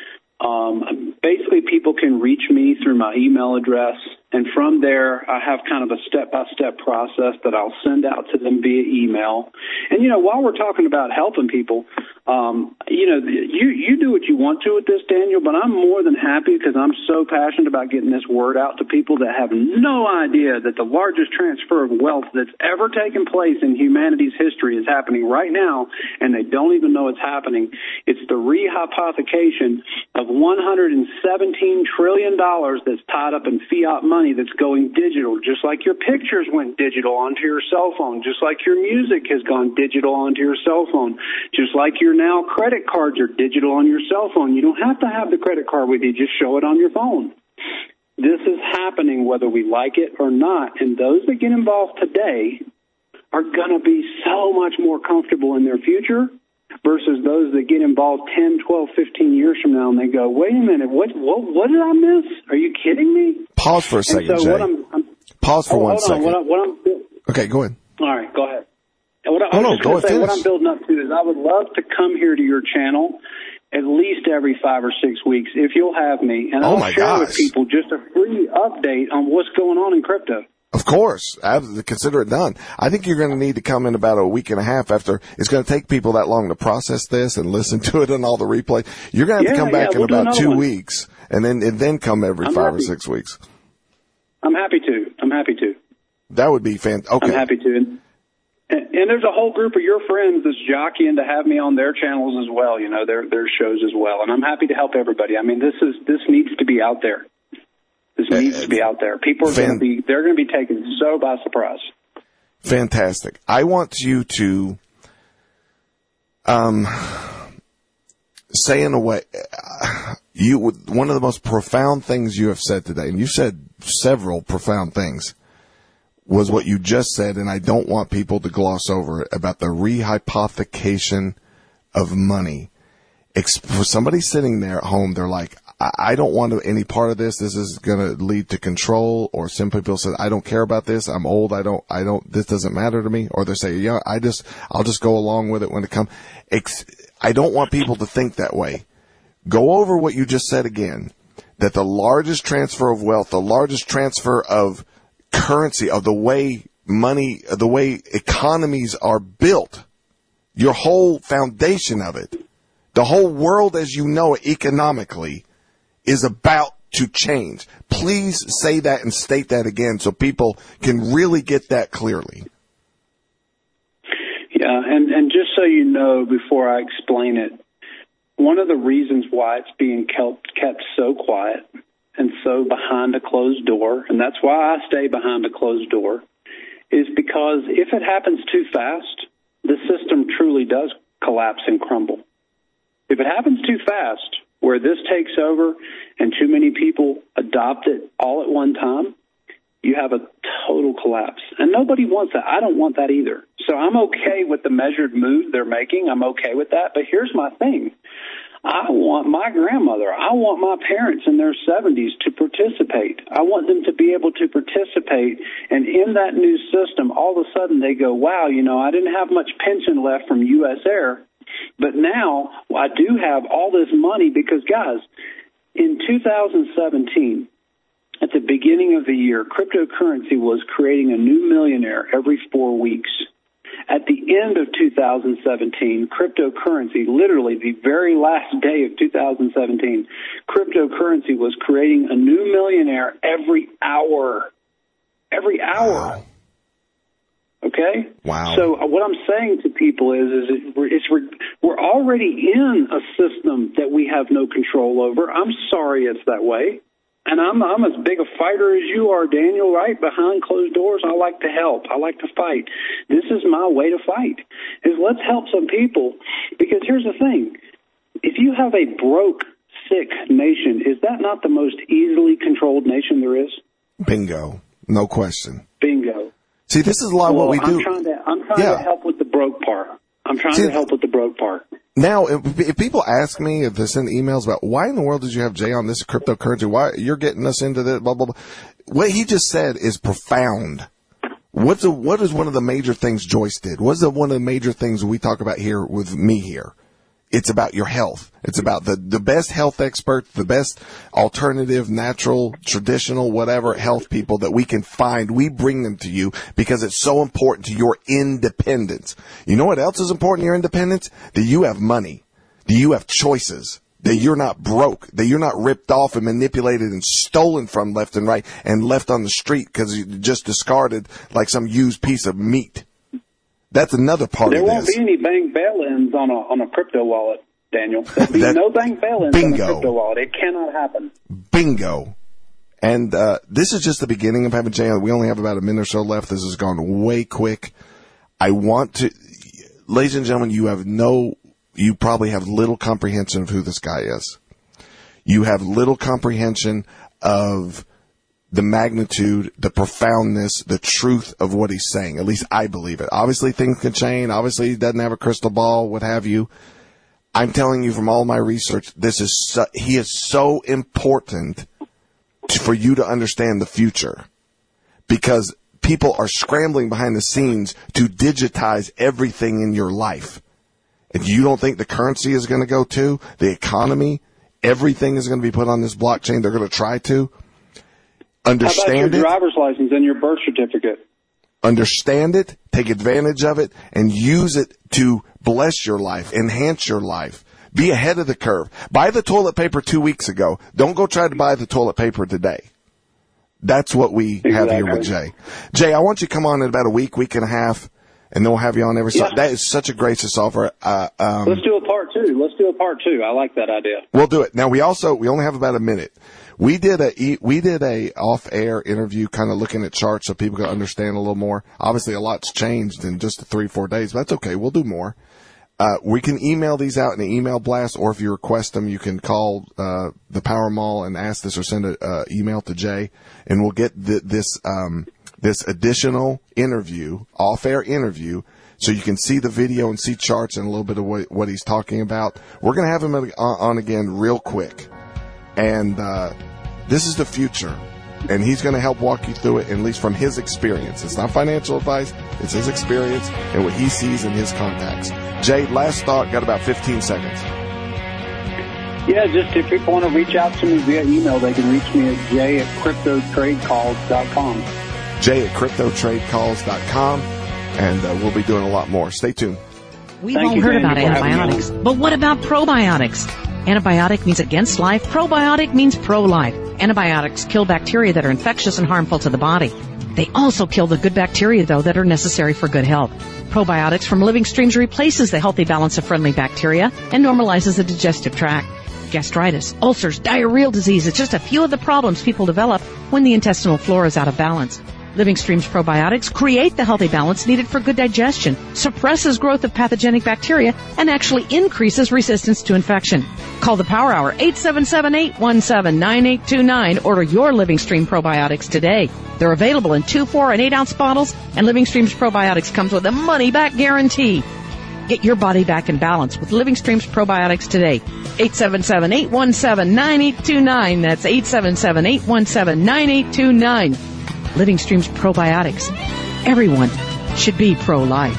Um, basically, people can reach me through my email address, and from there, I have kind of a step-by-step process that I'll send out to them via email. And, you know, while we're talking about helping people, um, you know, you, you do what you want to with this, Daniel, but I'm more than happy because I'm so passionate about getting this word out to people that have no idea that the largest transfer of wealth that's ever taken place in humanity's history is happening right now, and they don't even know it's happening. It's the rehypothecation of one hundred seventeen trillion dollars that's tied up in fiat money that's going digital, just like your pictures went digital onto your cell phone, just like your music has gone digital onto your cell phone, just like your now credit cards are digital on your cell phone. You don't have to have the credit card with you. Just show it on your phone. This is happening whether we like it or not. And those that get involved today are going to be so much more comfortable in their future versus those that get involved ten, twelve, fifteen years from now and they go, wait a minute, what what, what did I miss? Are you kidding me? Pause for a second, so Jay. What I'm, I'm, Pause for oh, one hold second. On, what, I, what I'm, okay, go ahead. all right, go ahead. And what I, oh, I'm no, just go going to ahead, say, finish. what I'm building up to is I would love to come here to your channel at least every five or six weeks if you'll have me, and Oh, I'll my share gosh. with people just a free update on what's going on in crypto. Of course. Absolutely. Consider it done. I think you're going to need to come in about a week and a half after. It's going to take people that long to process this and listen to it and all the replay. You're going to have Yeah, to come back yeah, we'll in do about another two one. weeks and then and then come every I'm five happy. or six weeks. I'm happy to. I'm happy to. That would be fantastic. Okay. I'm happy to. And, and there's a whole group of your friends that's jockeying to have me on their channels as well, you know, their their shows as well. And I'm happy to help everybody. I mean, this is this needs to be out there. This needs to be out there. People are Fan- going to be they're going to be taken so by surprise. Fantastic. I want you to um, say in a way, uh, you one of the most profound things you have said today, and you said several profound things, was what you just said, and I don't want people to gloss over it, about the rehypothecation of money. Ex- for somebody sitting there at home, they're like, I, I don't want to, any part of this. This is going to lead to control. Or some people say, I don't care about this. I'm old. I don't, I don't, this doesn't matter to me. Or they say, yeah, I just, I'll just go along with it when it comes. Ex- I don't want people to think that way. Go over what you just said again, that the largest transfer of wealth, the largest transfer of currency, of the way money, the way economies are built, your whole foundation of it, the whole world as you know it economically is about to change. Please say that and state that again so people can really get that clearly. Yeah, and, and just so you know, before I explain it, one of the reasons why it's being kept, kept so quiet and so behind a closed door, and that's why I stay behind a closed door, is because if it happens too fast, the system truly does collapse and crumble. If it happens too fast, where this takes over and too many people adopt it all at one time, you have a total collapse. And nobody wants that. I don't want that either. So I'm okay with the measured moves they're making. I'm okay with that. But here's my thing. I want my grandmother, I want my parents in their seventies to participate. I want them to be able to participate. And in that new system, all of a sudden they go, wow, you know, I didn't have much pension left from U S Air. But now I do have all this money because, guys, in two thousand seventeen, at the beginning of the year, cryptocurrency was creating a new millionaire every four weeks. At the end of two thousand seventeen, cryptocurrency, literally the very last day of two thousand seventeen, cryptocurrency was creating a new millionaire every hour. Every hour. Wow. Okay? Wow. So uh, what I'm saying to people is, is it, we're, it's, we're, we're already in a system that we have no control over. I'm sorry it's that way. And I'm, I'm as big a fighter as you are, Daniel, right? Behind closed doors, I like to help. I like to fight. This is my way to fight, is let's help some people. Because here's the thing. If you have a broke, sick nation, is that not the most easily controlled nation there is? Bingo. No question. Bingo. See, this is a lot of well, what we I'm do. Trying to, I'm trying Yeah. to help with the broke part. I'm trying See, to help with the broke part. Now, if, if people ask me, if they send emails about why in the world did you have Jay on this cryptocurrency, why you're getting us into this, blah, blah, blah. What he just said is profound. What's the, what is one of the major things Joyce did? What's the, one of the major things we talk about here with me here? It's about your health. It's about the, the best health experts, the best alternative, natural, traditional, whatever health people that we can find. We bring them to you because it's so important to your independence. You know what else is important to your independence? That you have money. That you have choices. That you're not broke. That you're not ripped off and manipulated and stolen from left and right and left on the street because you just discarded like some used piece of meat. That's another part there of this. There won't be any bank bail-ins on a on a crypto wallet, Daniel. There'll be That, no bank bail-ins bingo. on a crypto wallet. It cannot happen. Bingo. And uh, this is just the beginning of having Jay. We only have about a minute or so left. This has gone way quick. I want to, ladies and gentlemen, you have no, you probably have little comprehension of who this guy is. You have little comprehension of the magnitude, the profoundness, the truth of what he's saying. At least I believe it. Obviously things can change. Obviously he doesn't have a crystal ball, what have you. I'm telling you from all my research, this is so, he is so important to, for you to understand the future, because people are scrambling behind the scenes to digitize everything in your life. If you don't think the currency is going to go to, the economy, everything is going to be put on this blockchain, they're going to try to. Understand How about your it. driver's license and your birth certificate? Understand it, take advantage of it, and use it to bless your life, enhance your life. Be ahead of the curve. Buy the toilet paper two weeks ago. Don't go try to buy the toilet paper today. That's what we exactly. have here with Jay. Jay, I want you to come on in about a week, week and a half, and then we'll have you on every. Yeah. So that is such a gracious offer. Uh, um, Let's do a part two. Let's do a part two. I like that idea. We'll do it. Now we also we only have about a minute. We did a we did a off-air interview, kind of looking at charts so people can understand a little more. Obviously, a lot's changed in just the three four days, but that's okay. We'll do more. Uh, we can email these out in an email blast, or if you request them, you can call uh, the Power Mall and ask this, or send an uh, email to Jay, and we'll get th- this um, this additional interview, off-air interview, so you can see the video and see charts and a little bit of what, what he's talking about. We're going to have him on, on again real quick, and uh, this is the future, and he's going to help walk you through it, at least from his experience. It's not financial advice. It's his experience and what he sees in his contacts. Jay, last thought, got about fifteen seconds. Yeah, just if people want to reach out to me via email, they can reach me at jay at crypto trade calls dot com. Jay at crypto trade calls dot com, and uh, we'll be doing a lot more. Stay tuned. We've Thank all you, heard about antibiotics, but what about probiotics? Antibiotic means against life. Probiotic means pro-life. Antibiotics kill bacteria that are infectious and harmful to the body. They also kill the good bacteria, though, that are necessary for good health. Probiotics from Living Streams replaces the healthy balance of friendly bacteria and normalizes the digestive tract. Gastritis, ulcers, diarrheal disease, it's just a few of the problems people develop when the intestinal flora is out of balance. Living Streams probiotics create the healthy balance needed for good digestion, suppresses growth of pathogenic bacteria, and actually increases resistance to infection. Call the Power Hour, eight seven seven, eight one seven, nine eight two nine. Order your Living Stream probiotics today. They're available in two, four, and eight ounce bottles, and Living Streams probiotics comes with a money-back guarantee. Get your body back in balance with Living Streams probiotics today. eight seven seven, eight one seven, nine eight two nine. That's eight seven seven, eight one seven, nine eight two nine. Living Streams probiotics. Everyone should be pro-life.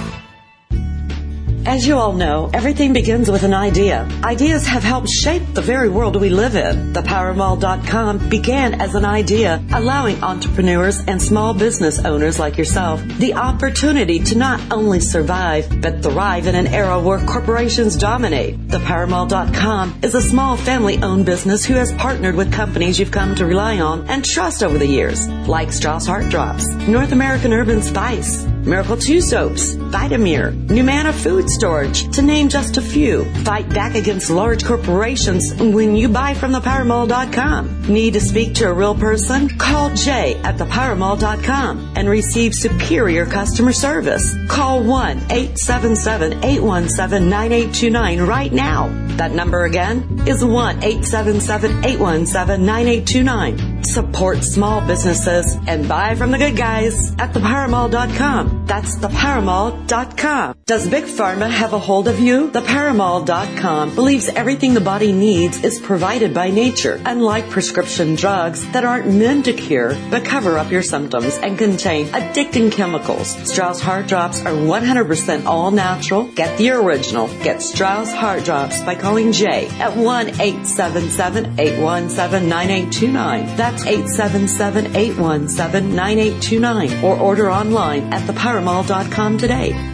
As you all know, everything begins with an idea. Ideas have helped shape the very world we live in. The power mall dot com began as an idea, allowing entrepreneurs and small business owners like yourself the opportunity to not only survive, but thrive in an era where corporations dominate. The power mall dot com is a small family-owned business who has partnered with companies you've come to rely on and trust over the years, like Strauss Heart Drops, North American Urban Spice, Miracle two Soaps, Vitamir, Numana Food Storage, to name just a few. Fight back against large corporations when you buy from the power mall dot com. Need to speak to a real person? Call Jay at the power mall dot com and receive superior customer service. Call one eight seven seven, eight one seven, nine eight two nine right now. That number again is one eight seven seven, eight one seven, nine eight two nine. Support small businesses and buy from the good guys at the power mall dot com. That's the power mall dot com. Does Big Pharma have a hold of you? the power mall dot com believes everything the body needs is provided by nature, unlike prescription drugs that aren't meant to cure but cover up your symptoms and contain addicting chemicals. Strauss Heart Drops are one hundred percent all natural. Get the original. Get Strauss Heart Drops by calling Jay at one eight seven seven, eight one seven, nine eight two nine. That's eight seven seven, eight one seven, nine eight two nine. Or order online at the power mall dot com today.